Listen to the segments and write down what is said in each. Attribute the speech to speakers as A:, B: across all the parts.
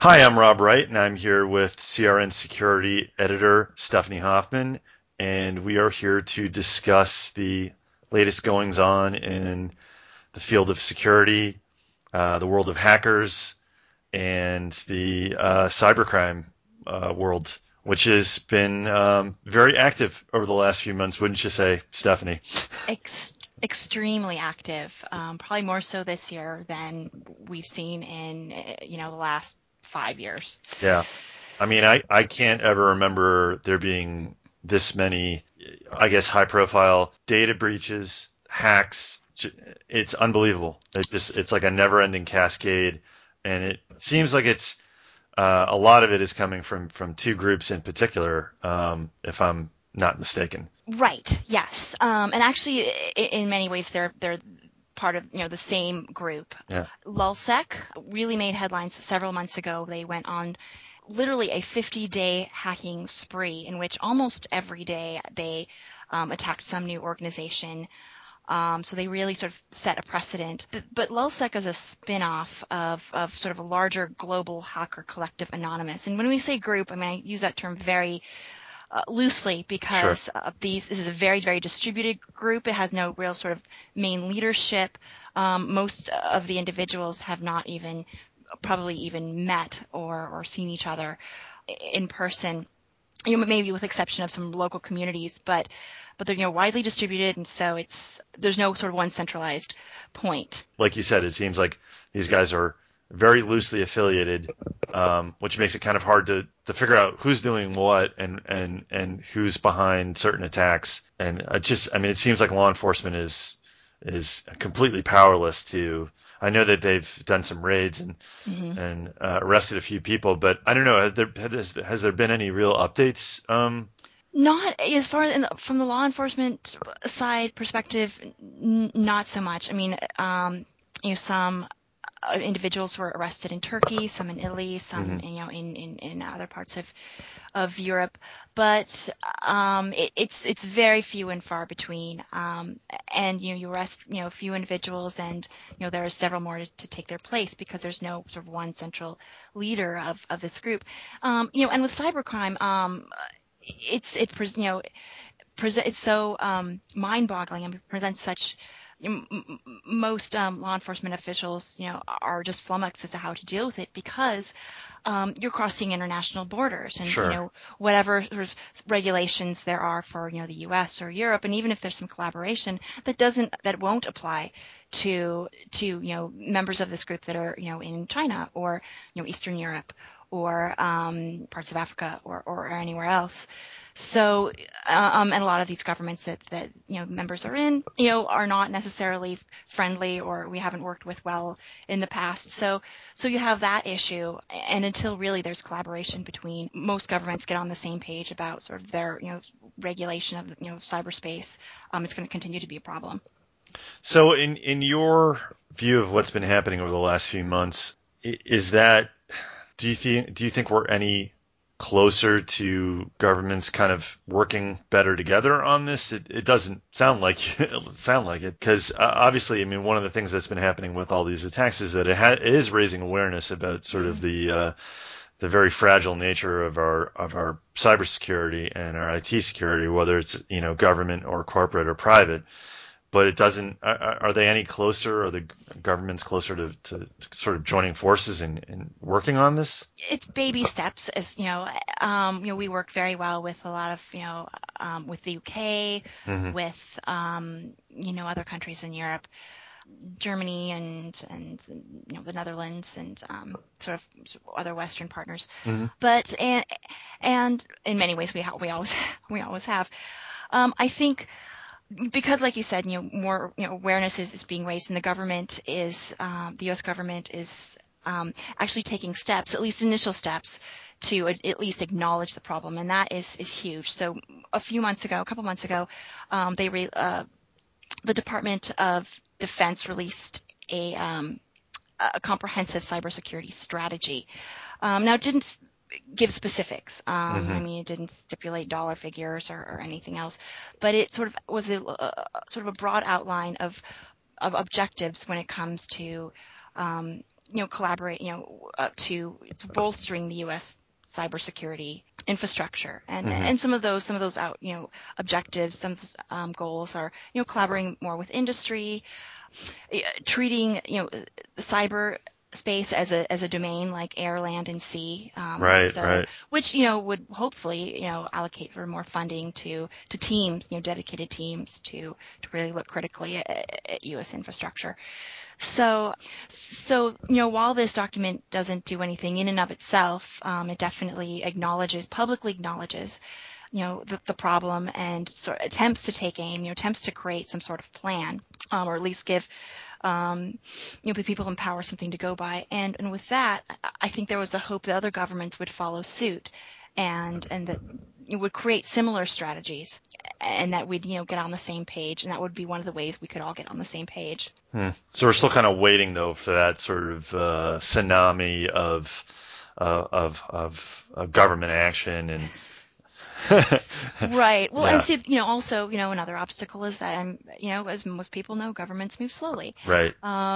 A: Hi, I'm Rob Wright, and I'm here with CRN Security Editor Stephanie Hoffman, and we are here to discuss the latest goings on in the field of security, the world of hackers, and the cybercrime world, which has been very active over the last few months, wouldn't you say, Stephanie?
B: Extremely active, probably more so this year than we've seen in the last 5 years.
A: Yeah. I mean, I can't ever remember there being this many, I guess, high profile data breaches, hacks. It's unbelievable. It's like a never ending cascade. And it seems like a lot of it is coming from two groups in particular, if I'm not mistaken.
B: Right. Yes. And actually, in many ways, they're part of the same group.
A: Yeah.
B: Lulsec really made headlines several months ago. They went on literally a 50-day hacking spree in which almost every day they attacked some new organization. So they really sort of set a precedent. But Lulsec is a spin-off of sort of a larger global hacker collective, Anonymous. And when we say group, I mean, I use that term very loosely
A: Sure.
B: because this is a very, very distributed group. It has no real sort of main leadership. Most of the individuals have not even probably even met or seen each other in person, maybe with exception of some local communities, but they're widely distributed, and so there's no sort of one centralized point.
A: Like you said, it seems like these guys are very loosely affiliated, which makes it kind of hard to figure out who's doing what and who's behind certain attacks. And I mean, it seems like law enforcement is completely powerless to. I know that they've done some raids
B: Hmm.
A: and arrested a few people, but I don't know. Has there been any real updates?
B: Not as far as from the law enforcement side perspective, not so much. I mean, some individuals were arrested in Turkey, some in Italy, some
A: Mhm.
B: in other parts of Europe, but it's very few and far between. And you arrest a few individuals, and there are several more to take their place because there's no sort of one central leader of this group. And with cybercrime, it's so mind-boggling and presents such most law enforcement officials, are just flummoxed as to how to deal with it because you're crossing international borders, and
A: Sure.
B: whatever sort of regulations there are for the U.S. or Europe, and even if there's some collaboration, that won't apply to members of this group that are in China or Eastern Europe or parts of Africa or anywhere else. So, and a lot of these governments that members are in, are not necessarily friendly, or we haven't worked with well in the past. So you have that issue, and until really there's collaboration between most governments get on the same page about sort of their regulation of cyberspace, it's going to continue to be a problem.
A: So, in your view of what's been happening over the last few months, is that do you think we're any closer to governments kind of working better together on this? It doesn't sound like it because obviously, I mean, one of the things that's been happening with all these attacks is that it is raising awareness about sort of
B: Mhm.
A: the very fragile nature of our cybersecurity and our IT security, whether it's government or corporate or private. But it doesn't. Are they any closer? Are the governments closer to sort of joining forces and working on this?
B: It's baby steps, as we work very well with a lot of with the UK,
A: Hmm.
B: with other countries in Europe, Germany, and the Netherlands, and sort of other Western partners.
A: Hmm.
B: But and in many ways we always we always have. I think because, like you said, more awareness is being raised, and the U.S. government is actually taking steps, at least initial steps, to at least acknowledge the problem, and that is huge. So a couple months ago, the Department of Defense released a comprehensive cybersecurity strategy. Now, it didn't give specifics. I
A: Hmm.
B: mean, it didn't stipulate dollar figures or anything else, but it sort of was sort of a broad outline of objectives when it comes to collaborate, to bolstering the U.S. cybersecurity infrastructure, and some of those objectives, some of those goals are collaborating more with industry, treating cyber space as a domain like air, land, and sea.
A: Right.
B: Which would hopefully allocate for more funding to teams, dedicated teams to really look critically at U.S. infrastructure. So while this document doesn't do anything in and of itself, it definitely publicly acknowledges the problem, and sort of attempts to take aim, attempts to create some sort of plan, or at least give the people in power something to go by. And with that, I think there was the hope that other governments would follow suit, and that it would create similar strategies, and that we'd get on the same page, and that would be one of the ways we could all get on the same page.
A: So we're still kind of waiting though for that sort of tsunami of government action and.
B: Right. Well, and see, also, another obstacle is that, as most people know, governments move slowly.
A: Right.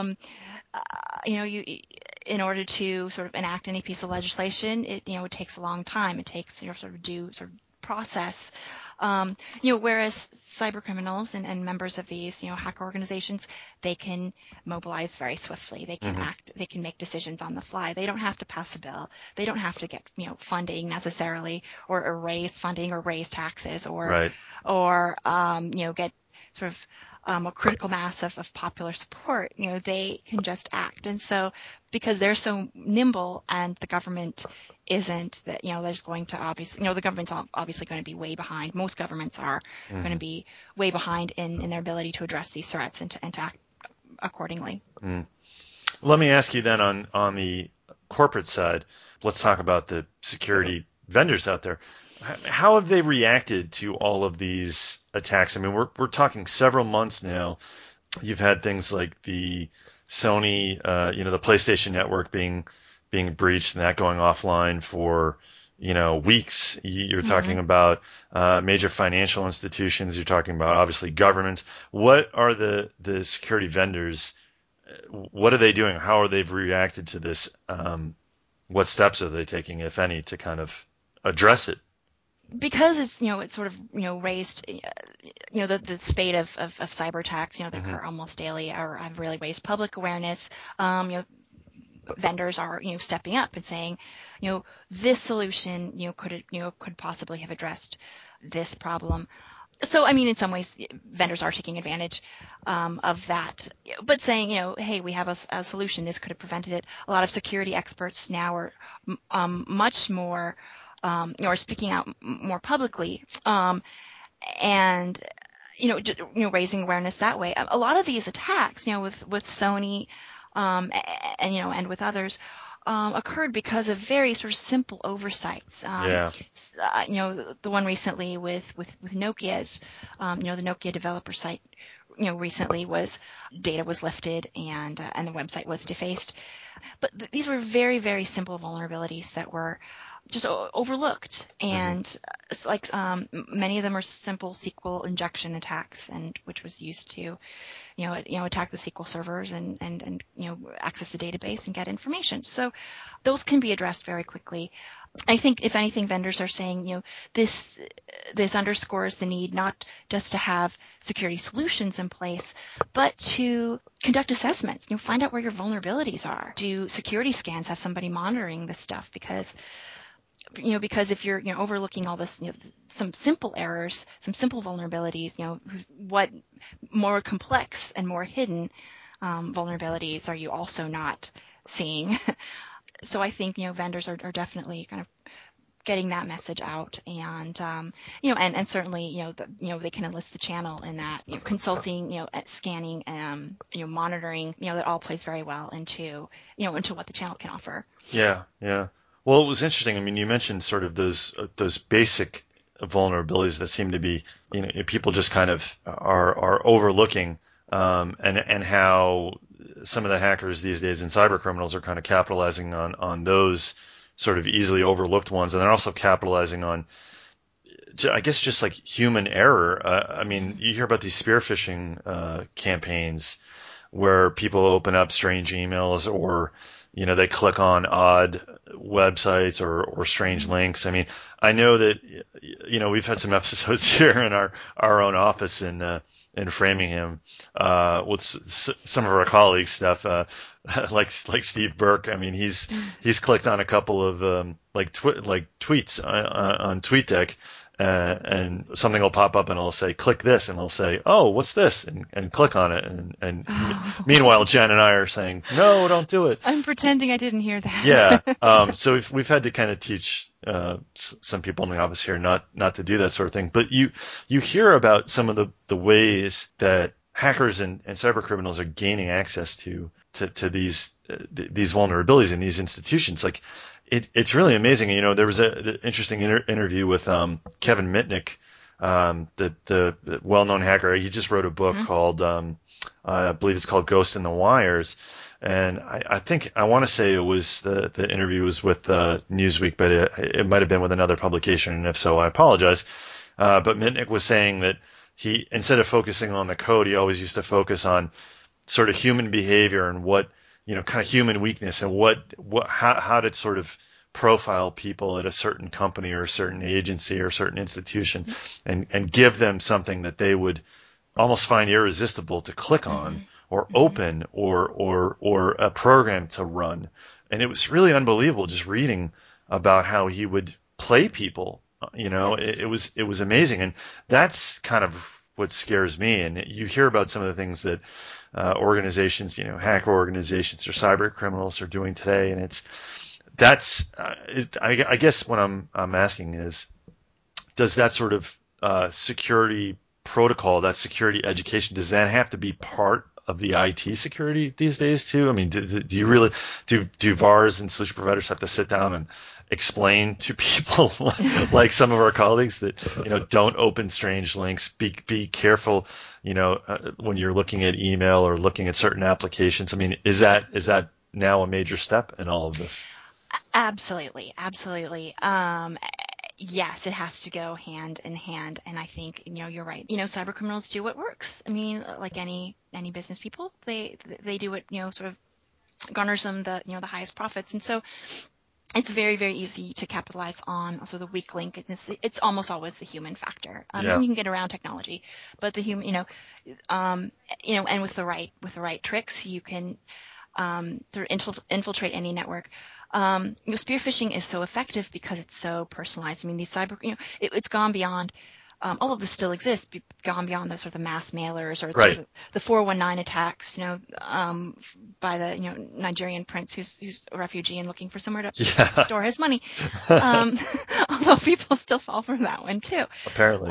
B: In order to sort of enact any piece of legislation, it takes a long time. It takes sort of due sort of process. Whereas cyber criminals and members of these, hacker organizations, they can mobilize very swiftly. They can act. They can make decisions on the fly. They don't have to pass a bill. They don't have to get funding necessarily, or raise funding, or raise taxes, or
A: right.
B: or get sort of a critical mass of popular support. They can just act. And so, because they're so nimble, and the government isn't, that there's going to obviously, the government's obviously going to be way behind. Most governments are going to be way behind in their ability to address these threats and to act accordingly.
A: Let me ask you then, on the corporate side, let's talk about the security vendors out there. How have they reacted to all of these attacks? I mean, we're talking several months now. You've had things like the Sony, the PlayStation Network being breached, and that going offline for weeks. You're talking about major financial institutions. You're talking about obviously governments. What are the security vendors? What are they doing? How are they reacted to this? What steps are they taking, if any, to kind of address it?
B: Because it's sort of raised the spate of cyber attacks that occur almost daily, or have really raised public awareness. Vendors are stepping up and saying this solution could possibly have addressed this problem. So, I mean, in some ways, vendors are taking advantage of that, but saying, hey, we have a solution. This could have prevented it. A lot of security experts now are much more or speaking out more publicly, and raising awareness that way. A lot of these attacks, with Sony, and with others, occurred because of very sort of simple oversights. The one recently with Nokia's, the Nokia developer site, recently data was lifted, and the website was defaced. But these were very, very simple vulnerabilities that were just overlooked, and many of them are simple SQL injection attacks, and which was used to attack the SQL servers and access the database and get information. So those can be addressed very quickly. I think, if anything, vendors are saying this underscores the need not just to have security solutions in place, but to conduct assessments. Find out where your vulnerabilities are. Do security scans, have somebody monitoring this stuff? Because if you're overlooking all this, some simple errors, some simple vulnerabilities, what more complex and more hidden vulnerabilities are you also not seeing? So I think vendors are definitely kind of getting that message out, and and certainly they can enlist the channel in that, consulting, scanning, monitoring, that all plays very well into what the channel can offer.
A: Yeah. Well, it was interesting. I mean, you mentioned sort of those basic vulnerabilities that seem to be, people just kind of are overlooking, and how some of the hackers these days and cyber criminals are kind of capitalizing on those sort of easily overlooked ones, and they're also capitalizing on, I guess, just like human error. I mean, you hear about these spear phishing campaigns where people open up strange emails, or they click on odd websites or strange links. I mean, I know that, we've had some episodes here in our own office in Framingham, with some of our colleagues stuff, like Steve Burke. I mean, he's clicked on a couple of, tweets on TweetDeck, and something will pop up and it'll say, click this, and it'll say, oh, what's this? And click on it. And meanwhile, Jen and I are saying, no, don't do it.
B: I'm pretending I didn't hear that.
A: Yeah. So we've had to kind of teach, some people in the office here not to do that sort of thing. But you hear about some of the ways that hackers and cyber criminals are gaining access to these vulnerabilities in these institutions. Like, it's really amazing. There was an interesting interview with Kevin Mitnick, the well-known hacker. He just wrote a book called, I believe it's called Ghost in the Wires. And I think, I want to say it was the interview was with Newsweek, but it might have been with another publication. And if so, I apologize. But Mitnick was saying that he, instead of focusing on the code, he always used to focus on sort of human behavior and what, kind of human weakness and how to sort of profile people at a certain company or a certain agency or a certain institution, and give them something that they would almost find irresistible to click on or open or a program to run. And it was really unbelievable just reading about how he would play people.
B: Yes.
A: It was amazing. And that's kind of what scares me. And you hear about some of the things that organizations, hacker organizations or cyber criminals are doing today, and I guess what I'm asking is, does that sort of security protocol, that security education, does that have to be part of the IT security these days too? I mean, do you really do VARs and solution providers have to sit down and explain to people like some of our colleagues that don't open strange links, be careful when you're looking at email or looking at certain applications? I mean, is that now a major step in all of this?
B: Absolutely. Yes, it has to go hand in hand. And I think, you're right. Cyber criminals do what works. I mean, like any business people, they do what, sort of garners them the highest profits. And so it's very, very easy to capitalize on also the weak link. It's almost always the human factor. And you can get around technology, but the human, and with the right tricks, you can sort of infiltrate any network. Spear phishing is so effective because it's so personalized. I mean, these cyber, it's gone beyond. All of this still exists, gone beyond the sort of mass mailers or
A: Right.
B: sort of the 419 attacks, by the Nigerian prince who's a refugee and looking for somewhere to store his money. Although people still fall for that one too.
A: Apparently.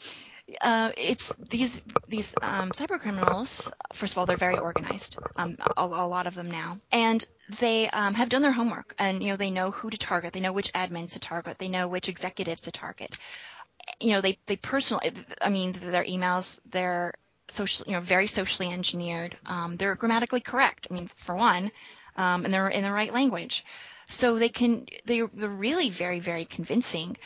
B: It's these cyber criminals. First of all, they're very organized. A lot of them now, and they have done their homework, and they know who to target. They know which admins to target. They know which executives to target. They personally. I mean, their emails, they're very socially engineered. They're grammatically correct. I mean, for one, and they're in the right language, so they're really very, very convincing.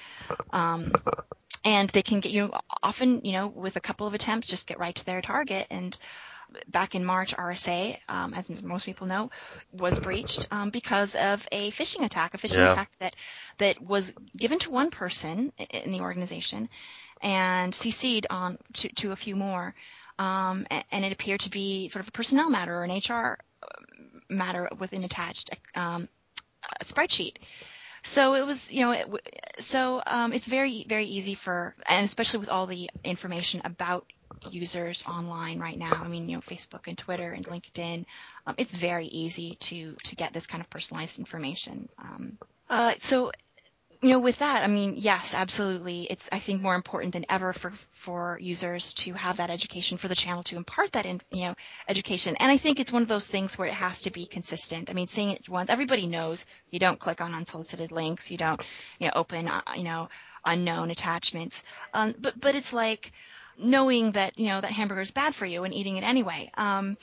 B: And they can get often, with a couple of attempts, just get right to their target. And back in March, RSA, as most people know, was breached because of a phishing attack, attack that was given to one person in the organization and CC'd on to a few more. And it appeared to be sort of a personnel matter or an HR matter with an attached spreadsheet. So it was, it's very, very easy and especially with all the information about users online right now. I mean, Facebook and Twitter and LinkedIn, it's very easy to get this kind of personalized information. So with that, I mean, yes, absolutely. It's, I think, more important than ever for users to have that education, for the channel to impart that, education. And I think it's one of those things where it has to be consistent. I mean, saying it once, everybody knows you don't click on unsolicited links, you don't, open, unknown attachments. But it's like knowing that, that hamburger is bad for you and eating it anyway.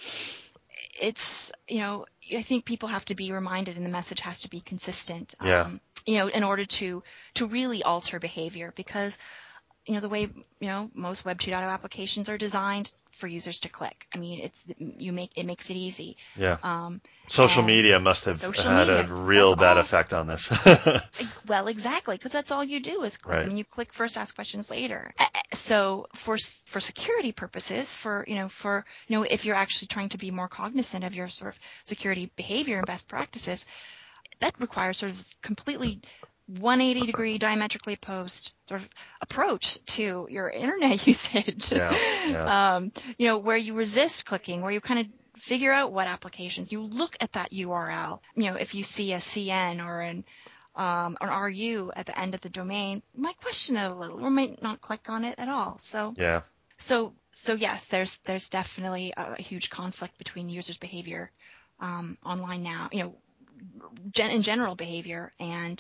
B: It's, I think people have to be reminded and the message has to be consistent. In order to really alter behavior, because the way most Web 2.0 applications are designed for users to click. I mean, it makes it easy.
A: Yeah. Social media must have had a real bad effect on this.
B: Well, exactly, because that's all you do is click.
A: Right.
B: I mean, you click first, ask questions later. So for security purposes, if you're actually trying to be more cognizant of your sort of security behavior and best practices, that requires sort of completely 180-degree diametrically opposed sort of approach to your internet usage.
A: Yeah.
B: Where you resist clicking, where you kind of figure out what applications. You look at that URL. If you see a CN or an RU at the end of the domain, you might question it a little, or might not click on it at all. So
A: yeah.
B: So yes, there's definitely a huge conflict between users' behavior online now. In general behavior and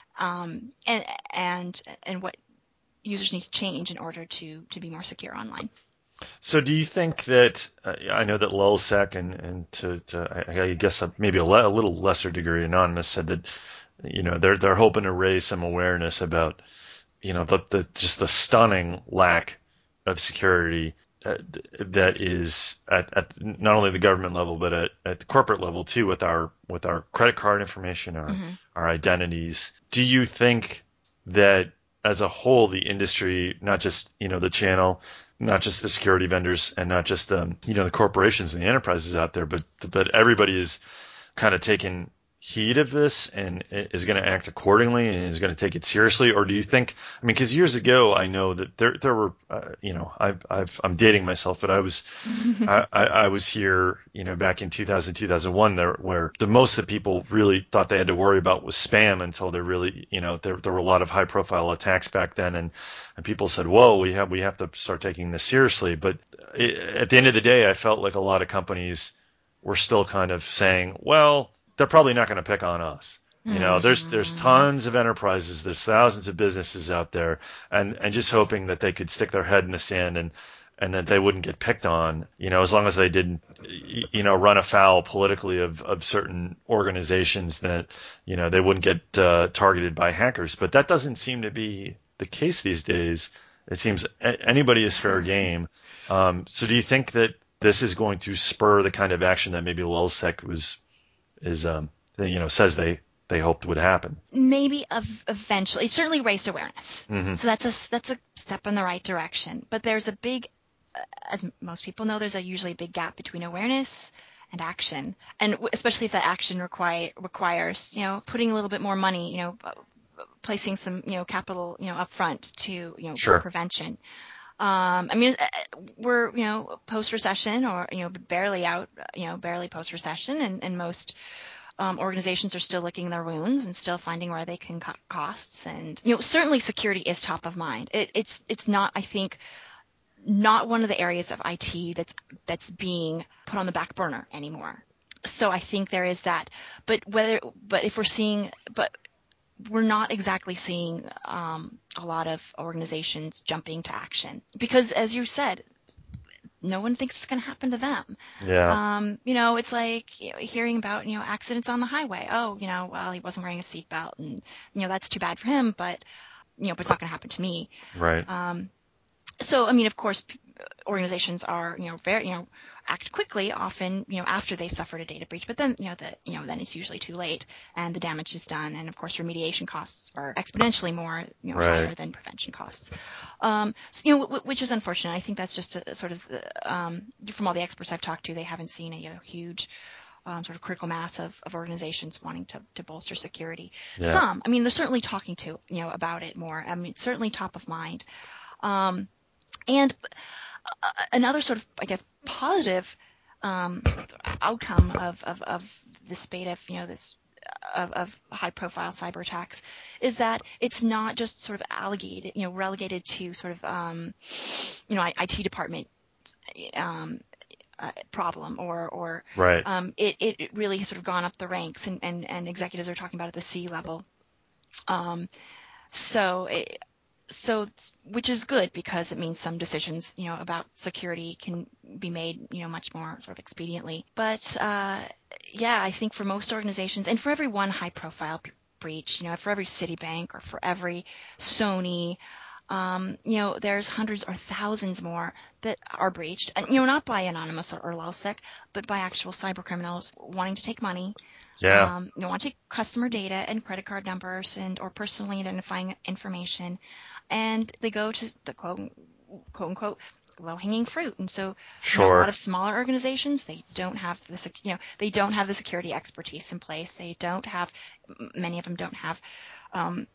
B: what users need to change in order to be more secure online.
A: So do you think that I know that LulzSec and I guess maybe a little lesser degree Anonymous said that they're hoping to raise some awareness about just the stunning lack of security that is at not only the government level but at the corporate level too, with our credit card information, our identities. Do you think that as a whole the industry, not just the channel, not just the security vendors, and not just the corporations and the enterprises out there, but everybody is kind of taking heed of this and is going to act accordingly and is going to take it seriously? Or do you think, because years ago I know that there were I'm dating myself, but I was I was here back in 2000 2001 where the most that people really thought they had to worry about was spam, until there really there were a lot of high profile attacks back then, and people said, whoa, we have to start taking this seriously. But at the end of the day, I felt like a lot of companies were still kind of saying, well, they're probably not going to pick on us. There's tons of enterprises, there's thousands of businesses out there, and just hoping that they could stick their head in the sand and that they wouldn't get picked on, as long as they didn't, run afoul politically of certain organizations, that, they wouldn't get targeted by hackers. But that doesn't seem to be the case these days. It seems anybody is fair game. So do you think that this is going to spur the kind of action that maybe LulzSec says they hoped would happen?
B: Maybe eventually. It certainly raised awareness.
A: Mm-hmm.
B: So that's a step in the right direction. But there's a big, as most people know, there's usually a big gap between awareness and action. And especially if that action requires, putting a little bit more money, placing some, capital, up front to,
A: Sure.
B: for prevention. We're, post-recession, or, barely post-recession, and most organizations are still licking their wounds and still finding where they can cut costs. And, certainly security is top of mind. It's not, I think, not one of the areas of IT that's being put on the back burner anymore. So I think there is that. But we're not exactly seeing a lot of organizations jumping to action, because, as you said, no one thinks it's going to happen to them.
A: Yeah.
B: It's like hearing about accidents on the highway. Oh, well, he wasn't wearing a seatbelt, and that's too bad for him, but but it's not going to happen to me.
A: Right.
B: So of course, organizations are very act quickly, often after they suffered a data breach, but then then it's usually too late and the damage is done, and of course remediation costs are exponentially more
A: Right.
B: higher than prevention costs. Which is unfortunate. I think that's just a sort of from all the experts I've talked to, they haven't seen a huge sort of critical mass of organizations wanting to bolster security.
A: Yeah.
B: Some, they're certainly talking to about it more. It's certainly top of mind. And another sort of, I guess, positive outcome of this spate of of high-profile cyber attacks is that it's not just sort of relegated to sort of IT department problem, or
A: Right.
B: It really has sort of gone up the ranks, and executives are talking about it at the C level. So, which is good, because it means some decisions, about security can be made, much more sort of expediently. But I think for most organizations, and for every one high-profile breach, for every Citibank or for every Sony, There's hundreds or thousands more that are breached, and not by anonymous or LulzSec, but by actual cyber criminals wanting to take money.
A: Yeah.
B: They want to take customer data and credit card numbers or personally identifying information, and they go to the quote unquote low-hanging fruit. And so, a lot
A: Sure.
B: of smaller organizations, they don't have the security expertise in place. Many of them don't have an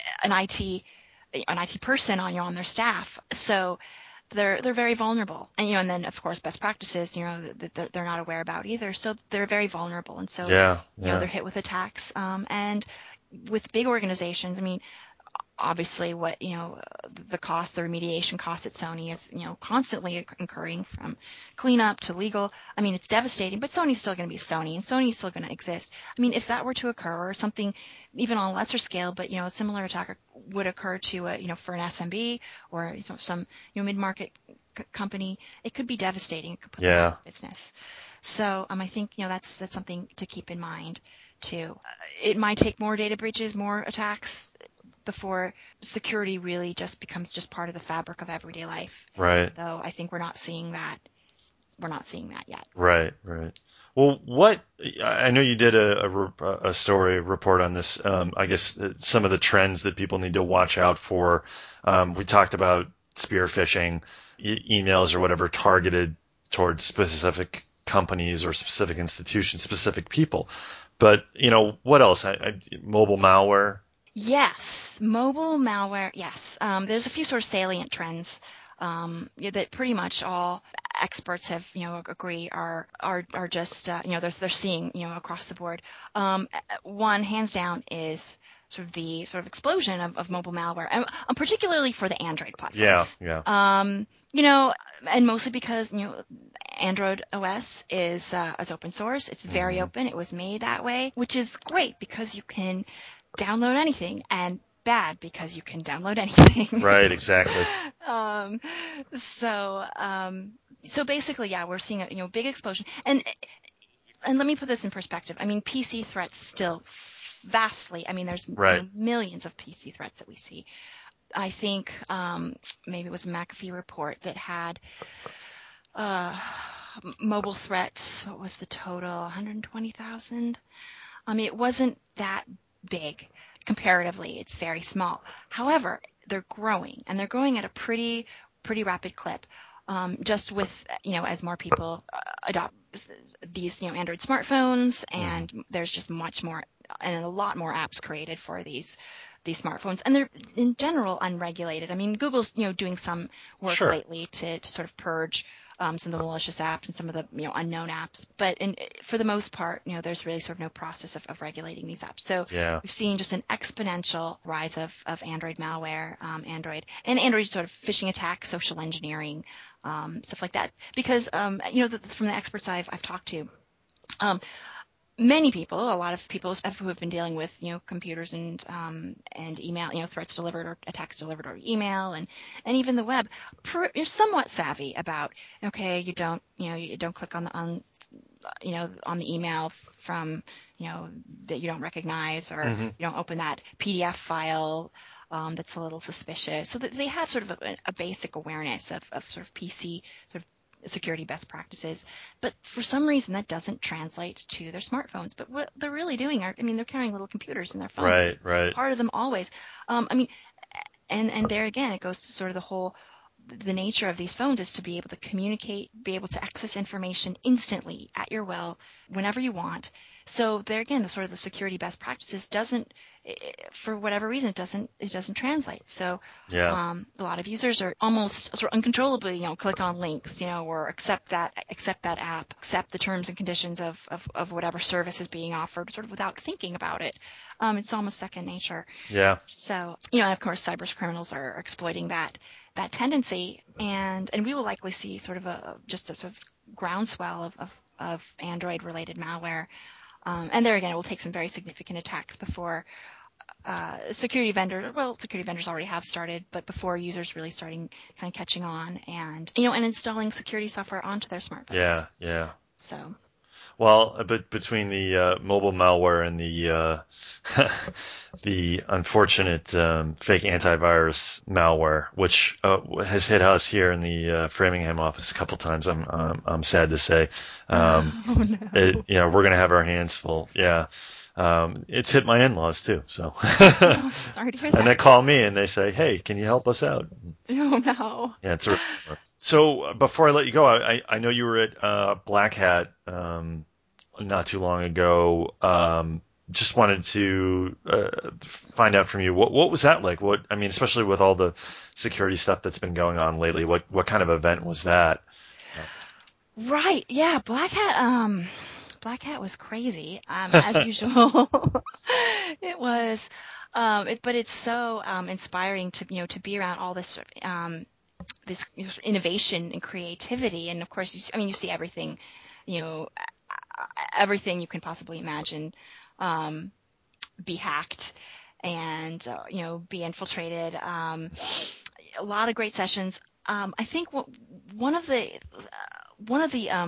B: IT person on their staff. So they're very vulnerable. And then of course best practices, that they're not aware about either. So they're very vulnerable. And so,
A: Yeah.
B: they're hit with attacks. And with big organizations, I mean, obviously the remediation cost at Sony is, constantly incurring, from cleanup to legal. I mean, it's devastating, but Sony's still going to be Sony, and Sony's still going to exist. I mean, if that were to occur, or something even on a lesser scale, but a similar attack would occur to for an SMB or some mid-market company, it could be devastating. It could put them out of business. So I think that's something to keep in mind too. It might take more data breaches, more attacks, before security really just becomes just part of the fabric of everyday life.
A: Right.
B: Though I think we're not seeing that. We're not seeing that yet.
A: Right. Well, I know you did a story report on this. I guess some of the trends that people need to watch out for. We talked about spear phishing, emails or whatever targeted towards specific companies or specific institutions, specific people. But what else? Mobile malware.
B: Yes, mobile malware. Yes, there's a few sort of salient trends that pretty much all experts have agree are just they're seeing across the board. One hands down is the explosion of mobile malware, and particularly for the Android platform.
A: Yeah.
B: And mostly because Android OS is open source. It's very open. It was made that way, which is great because you can download anything, and bad because you can download anything.
A: Right. Exactly.
B: So basically, yeah, we're seeing a big explosion. And let me put this in perspective. I mean, PC threats still vastly. I mean, there's millions of PC threats that we see. I think maybe it was a McAfee report that had mobile threats. What was the total? 120,000. I mean, it wasn't that big comparatively. It's very small. However, they're growing, and they're growing at a pretty rapid clip. Just with as more people adopt these Android smartphones, and there's just much more and a lot more apps created for these smartphones, and they're in general unregulated. I mean, Google's doing some work lately to sort of purge some of the malicious apps and some of the unknown apps, but for the most part, there's really sort of no process of regulating these apps. So we've seen just an exponential rise of Android malware, Android sort of phishing attacks, social engineering, stuff like that. Because from the experts I've talked to, many people, a lot of people who have been dealing with computers and email, threats delivered or attacks delivered or email, and even the web, you're somewhat savvy about you don't click on the email from that you don't recognize, or you don't open that PDF file that's a little suspicious. So that they have sort of a basic awareness of sort of PC sort of security best practices, but for some reason that doesn't translate to their smartphones. But what they're really doing they're carrying little computers in their phones.
A: Right.
B: Part of them always. And there again, it goes to sort of the nature of these phones is to be able to communicate, be able to access information instantly at your will, whenever you want. So there again, the security best practices doesn't, for whatever reason, it doesn't translate. So a lot of users are almost sort of uncontrollably, click on links, or accept that app, accept the terms and conditions of whatever service is being offered, sort of without thinking about it. It's almost second nature.
A: Yeah.
B: So, and of course, cyber criminals are exploiting that tendency, and we will likely see sort of a sort of groundswell of Android-related malware. And there again, it will take some very significant attacks before security vendors already have started, but before users really starting kind of catching on and installing security software onto their smartphones.
A: Yeah.
B: So.
A: Well, but between the mobile malware and the unfortunate fake antivirus malware, which has hit us here in the Framingham office a couple times, I'm sad to say.
B: Oh no.
A: We're going to have our hands full. Yeah. It's hit my in-laws too. So,
B: Oh, sorry to hear
A: and they
B: that.
A: call me and they say, "Hey, can you help us out?"
B: Oh no.
A: Yeah, it's a real bummer. So before I let you go, I know you were at Black Hat not too long ago. Just wanted to find out from you what was that like? What I mean, especially with all the security stuff that's been going on lately. What kind of event was that?
B: Right. Yeah. Black Hat was crazy, as usual. It was, but it's so inspiring to to be around all this this innovation and creativity, and of course, you see everything, you know, everything you can possibly imagine um, be hacked and be infiltrated. A lot of great sessions. I think one of the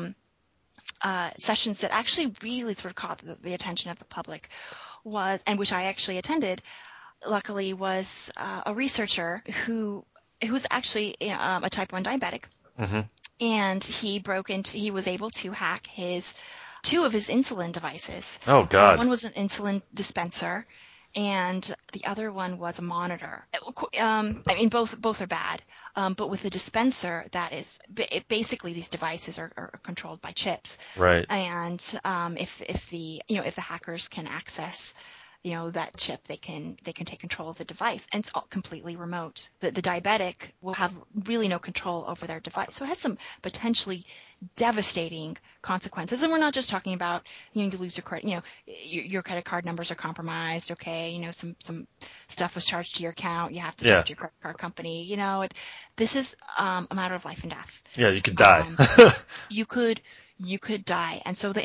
B: sessions that actually really sort of caught the attention of the public was, and which I actually attended, luckily, was a researcher who was actually a type 1 diabetic,
A: Hmm.
B: and he was able to hack two of his insulin devices.
A: Oh God.
B: One was an insulin dispenser, and the other one was a monitor. Both are bad, but with the dispenser, that is basically these devices are controlled by chips,
A: Right.
B: and if the hackers can access that chip, they can take control of the device, and it's all completely remote. The diabetic will have really no control over their device, so it has some potentially devastating consequences. And we're not just talking about you lose your credit, your credit card numbers are compromised. Okay, some stuff was charged to your account. You have to talk
A: Yeah.
B: to your credit card company. This is a matter of life and death.
A: Yeah. You could die.
B: You could die, and so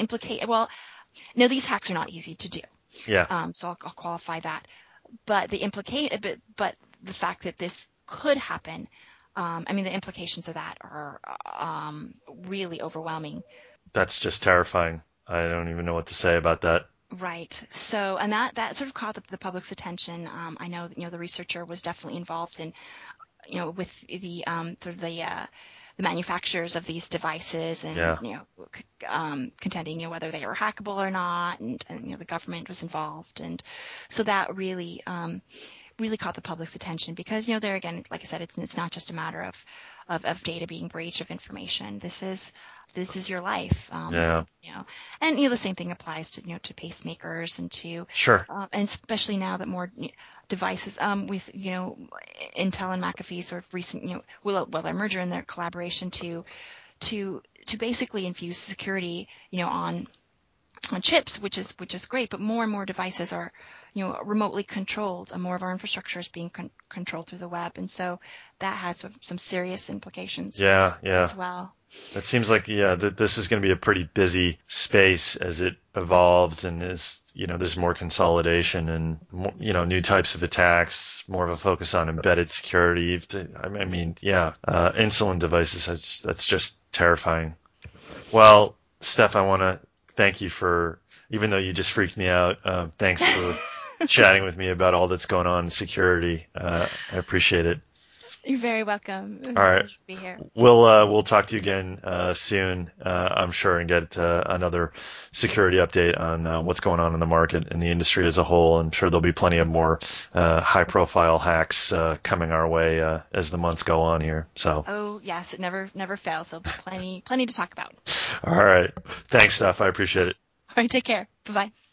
B: no, these hacks are not easy to do.
A: Yeah.
B: So I'll qualify that. But but the fact that this could happen, the implications of that are really overwhelming.
A: That's just terrifying. I don't even know what to say about that.
B: Right. So, and that sort of caught the public's attention. I know, the researcher was definitely involved in, with the sort of the manufacturers of these devices, and
A: Yeah.
B: contending whether they were hackable or not, and the government was involved, and so that really caught the public's attention, because there again, like I said, it's not just a matter of data being breached, of information. This is your life.
A: Yeah.
B: And the same thing applies to to pacemakers, and to
A: Sure.
B: and especially now that more devices with Intel and McAfee sort of recent their merger and their collaboration to basically infuse security on chips, which is great, but more and more devices are remotely controlled, and more of our infrastructure is being controlled through the web, and so that has some serious implications
A: Yeah. Yeah.
B: as well.
A: It seems like this is going to be a pretty busy space as it evolves, and there's more consolidation and more, new types of attacks, more of a focus on embedded security. Insulin devices, that's just terrifying. Well, Steph, I want to thank you for, even though you just freaked me out, thanks for chatting with me about all that's going on in security. I appreciate it.
B: You're very welcome. It
A: All
B: was a
A: right.
B: pleasure to be here.
A: We'll talk to you again soon, I'm sure, and get another security update on what's going on in the market and the industry as a whole. I'm sure there'll be plenty of more high-profile hacks coming our way as the months go on here. So,
B: Oh yes, it never fails. There'll be plenty to talk about.
A: all right. Thanks, Steph. I appreciate it.
B: All right, take care. Bye bye.